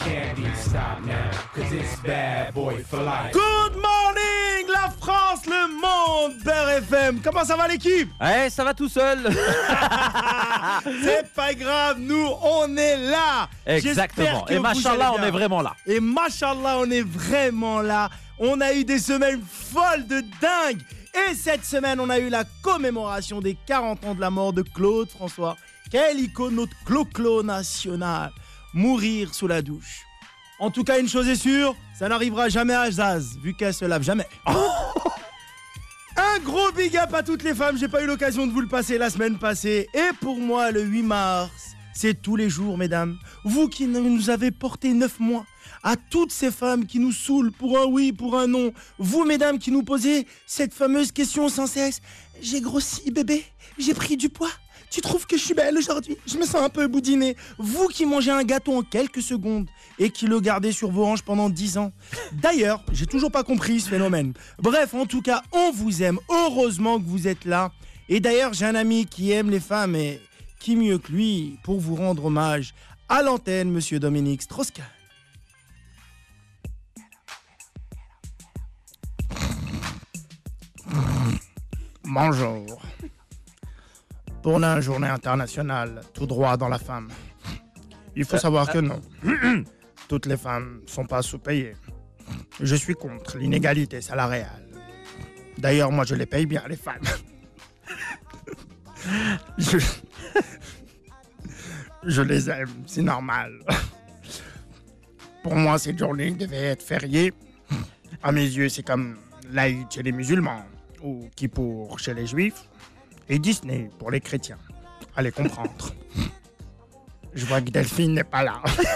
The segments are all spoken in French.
can't be stopped now, cause it's bad boy for life. Good morning, la France, le monde, Beurre FM. Comment ça va l'équipe? Ouais, ça va tout seul. C'est pas grave, nous, on est là. Exactement. Et machallah, on est vraiment là. Et machallah, on est vraiment là. On a eu des semaines folles de dingue. Et cette semaine, on a eu la commémoration des 40 ans de la mort de Claude François. Quelle icône, notre Clo-Clo national. Mourir sous la douche. En tout cas, une chose est sûre, ça n'arrivera jamais à Zaz, vu qu'elle se lave jamais. Un gros big up à toutes les femmes, j'ai pas eu l'occasion de vous le passer la semaine passée. Et pour moi, le 8 mars, c'est tous les jours, mesdames. Vous qui nous avez porté 9 mois. À toutes ces femmes qui nous saoulent pour un oui, pour un non. Vous, mesdames, qui nous posez cette fameuse question sans cesse. J'ai grossi, bébé. J'ai pris du poids. Tu trouves que je suis belle aujourd'hui? Je me sens un peu boudinée. Vous qui mangez un gâteau en quelques secondes et qui le gardez sur vos hanches pendant 10 ans. D'ailleurs, j'ai toujours pas compris ce phénomène. Bref, en tout cas, on vous aime. Heureusement que vous êtes là. Et d'ailleurs, j'ai un ami qui aime les femmes et qui mieux que lui pour vous rendre hommage à l'antenne, monsieur Dominique Strauss-Kahn. Bonjour. Pour la journée internationale, tout droit dans la femme. Il faut savoir que non. Toutes les femmes ne sont pas sous-payées. Je suis contre l'inégalité salariale. D'ailleurs, moi, je les paye bien, les femmes. Je les aime, c'est normal. Pour moi, cette journée devait être fériée. À mes yeux, c'est comme l'Aïd chez les musulmans, ou Kippour chez les juifs, et Disney pour les chrétiens. Allez comprendre. Je vois que Delphine n'est pas là.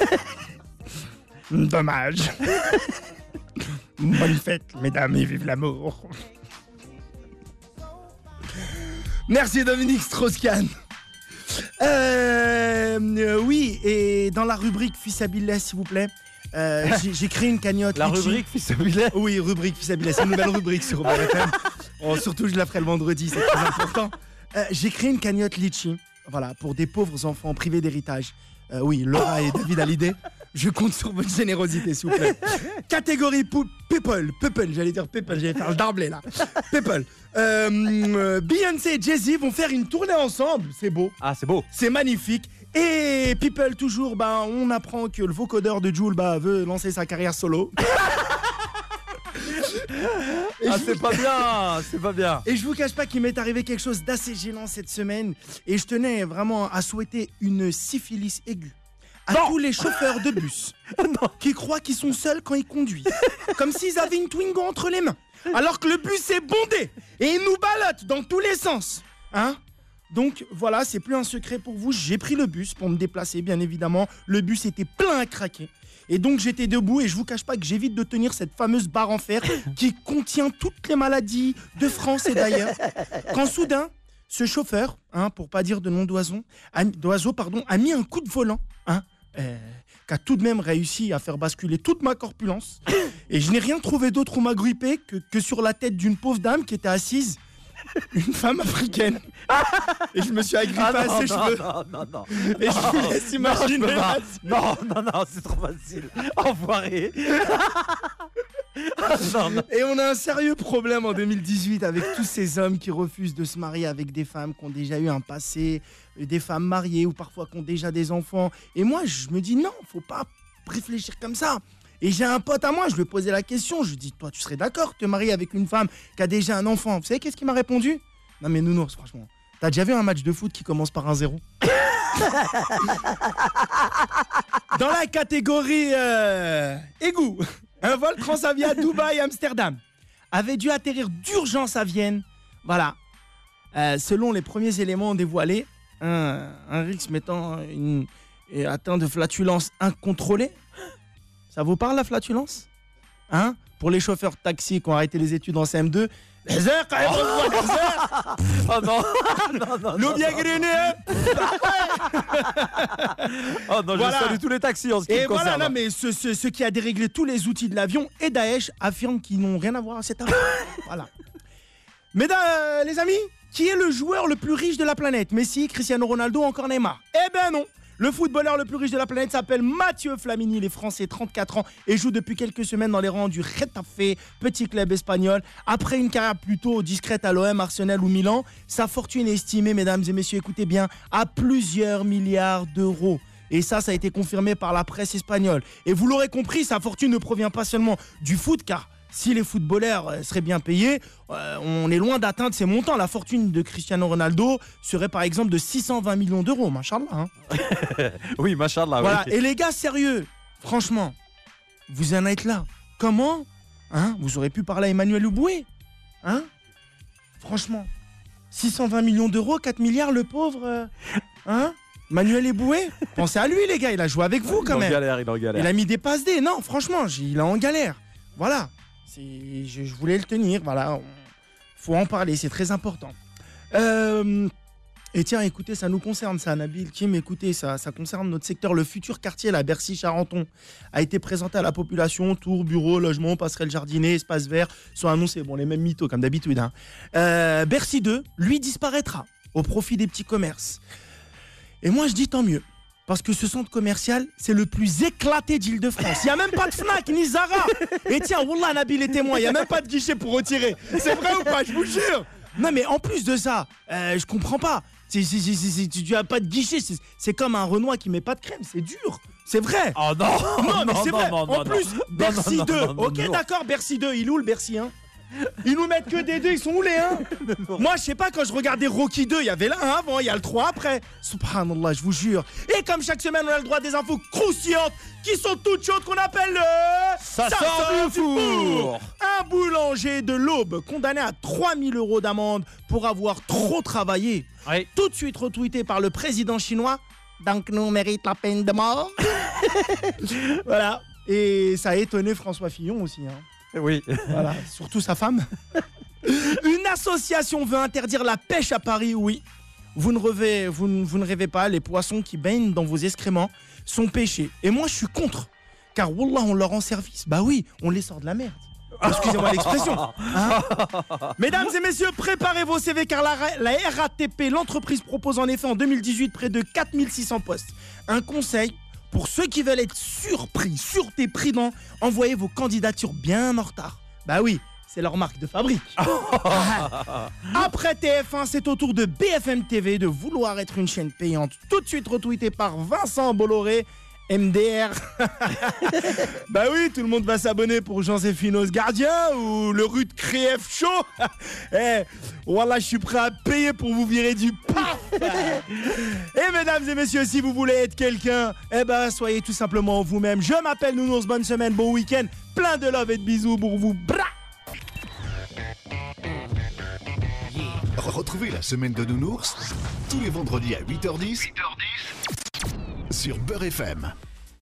Dommage. Bonne fête, mesdames, et vive l'amour. Merci Dominique Strauss-Kahn. Oui, et dans la rubrique Fissabillah, s'il vous plaît, j'ai créé une cagnotte. La Litchi. rubrique Fissabillah. Oui, rubrique Fissabillah, c'est une nouvelle rubrique sur Beurre FM. Oh, surtout, je la ferai le vendredi, c'est très important. J'ai créé une cagnotte Litchi, voilà, pour des pauvres enfants privés d'héritage. Oui, Laura et David Hallyday. Je compte sur votre générosité, s'il vous plaît. Catégorie people, j'allais faire le darblé là. People. Beyoncé et Jay-Z vont faire une tournée ensemble, c'est beau. Ah, c'est beau. C'est magnifique. Et people, toujours, on apprend que le vocodeur de Jul veut lancer sa carrière solo. C'est pas bien. Et je vous cache pas qu'il m'est arrivé quelque chose d'assez gênant cette semaine. Et je tenais vraiment à souhaiter une syphilis aiguë à tous les chauffeurs de bus qui croient qu'ils sont seuls quand ils conduisent. Comme s'ils avaient une Twingo entre les mains. Alors que le bus est bondé et il nous ballotte dans tous les sens. Hein? Donc voilà, c'est plus un secret pour vous. J'ai pris le bus pour me déplacer, bien évidemment. Le bus était plein à craquer. Et donc j'étais debout et je vous cache pas que j'évite de tenir cette fameuse barre en fer qui contient toutes les maladies de France et d'ailleurs. Quand soudain, ce chauffeur, pour pas dire de nom d'oiseau, a mis un coup de volant, qui a tout de même réussi à faire basculer toute ma corpulence. Et je n'ai rien trouvé d'autre où m'agripper que sur la tête d'une pauvre dame qui était assise. Une femme africaine. Et je me suis agrippé à ses cheveux. Non. Et je vous laisse imaginer. Non, c'est trop facile. Enfoiré. Non. Et on a un sérieux problème en 2018 avec tous ces hommes qui refusent de se marier avec des femmes qui ont déjà eu un passé, des femmes mariées ou parfois qui ont déjà des enfants. Et moi, je me dis non, faut pas réfléchir comme ça. Et j'ai un pote à moi, je lui ai posé la question, je lui ai dit, toi tu serais d'accord de te marier avec une femme qui a déjà un enfant? Vous savez qu'est-ce qu'il m'a répondu? Non mais nounours, franchement, t'as déjà vu un match de foot qui commence par un 0? Dans la catégorie égout, un vol Transavia Dubaï-Amsterdam avait dû atterrir d'urgence à Vienne. Voilà. Selon les premiers éléments dévoilés, un Rix mettant atteint de flatulence incontrôlée. Ça vous parle la flatulence? Pour les chauffeurs de taxi qui ont arrêté les études en CM2, les heures quand même, on voit les heures. Oh non. L'eau bien grenée. Oh non, Voilà. je salue tous les taxis en ce qui me concerne. Et voilà, non, mais ce qui a déréglé tous les outils de l'avion et Daesh affirme qu'ils n'ont rien à voir à cette affaire. Voilà. Mesdames, les amis, qui est le joueur le plus riche de la planète? Messi, Cristiano Ronaldo, encore Neymar? Eh ben non. Le footballeur le plus riche de la planète s'appelle Mathieu Flamini, il est français, 34 ans, et joue depuis quelques semaines dans les rangs du Getafe, petit club espagnol. Après une carrière plutôt discrète à l'OM, Arsenal ou Milan, sa fortune est estimée, mesdames et messieurs, écoutez bien, à plusieurs milliards d'euros. Et ça a été confirmé par la presse espagnole. Et vous l'aurez compris, sa fortune ne provient pas seulement du foot, car si les footballeurs seraient bien payés, on est loin d'atteindre ces montants. La fortune de Cristiano Ronaldo serait par exemple de 620 millions d'euros, machallah. Hein. Oui, machallah. Voilà. Oui. Et les gars, sérieux, franchement, vous en êtes là. Comment hein? Vous aurez pu parler à Emmanuel Eboué hein? Franchement, 620 millions d'euros, 4 milliards, le pauvre hein? Manuel Eboué, pensez à lui les gars, il a joué avec vous quand même. Il est en galère. Il a mis des passes D, non franchement, il est en galère. Voilà, je voulais le tenir, voilà, faut en parler, c'est très important. Et tiens, écoutez, ça nous concerne ça, Nabil, Kim, écoutez, ça concerne notre secteur, le futur quartier, la Bercy-Charenton, a été présenté à la population, tours, bureaux, logements, passerelles jardinées, espaces verts, sont annoncés, bon les mêmes mythos comme d'habitude. Hein. Bercy 2, lui, disparaîtra au profit des petits commerces. Et moi, je dis tant mieux. Parce que ce centre commercial, c'est le plus éclaté d'Île-de-France. Il n'y a même pas de Fnac ni Zara. Et tiens, Wallah, Nabil est témoin. Il n'y a même pas de guichet pour retirer. C'est vrai ou pas? Je vous jure. Non, mais en plus de ça, je comprends pas. Tu n'as pas de guichet. C'est comme un Renoir qui met pas de crème. C'est dur. C'est vrai. Oh non. Non, mais c'est vrai. Non, En plus, Bercy 2. Ok, non. d'accord, Bercy 2. Il est où le Bercy 1? Ils nous mettent que des 2, ils sont où les 1? Moi je sais pas, quand je regardais Rocky 2, il y avait là 1 avant, il y a le 3 après. Subhanallah, je vous jure. Et comme chaque semaine on a le droit des infos croustillantes qui sont toutes chaudes qu'on appelle le... Ça sort du four. Un boulanger de l'Aube condamné à 3000 € d'amende pour avoir trop travaillé. Oui. Tout de suite retweeté par le président chinois. Donc nous mérite la peine de mort. Voilà. Et ça a étonné François Fillon aussi hein. Oui. Voilà, surtout sa femme. Une association veut interdire la pêche à Paris, oui. Vous ne rêvez pas, les poissons qui baignent dans vos excréments sont pêchés. Et moi, je suis contre. Car Wallah, on leur rend service. Bah oui, on les sort de la merde. Excusez-moi l'expression. Hein? Mesdames et messieurs, préparez vos CV car la RATP, l'entreprise propose en effet en 2018 près de 4600 postes. Un conseil... Pour ceux qui veulent être surpris, prudents, envoyez vos candidatures bien en retard. Bah oui, c'est leur marque de fabrique. Après TF1, c'est au tour de BFM TV de vouloir être une chaîne payante. Tout de suite retweeté par Vincent Bolloré, MDR. Bah oui, tout le monde va s'abonner pour Jean-Zéphinos Gardien ou le Rude Krief Show. Voilà, je suis prêt à payer pour vous virer du paf. Et mesdames et messieurs, si vous voulez être quelqu'un, soyez tout simplement vous-même. Je m'appelle Nounours, bonne semaine, bon week-end, plein de love et de bisous pour vous. Bra Retrouvez la semaine de Nounours tous les vendredis à 8h10 sur Beurre FM.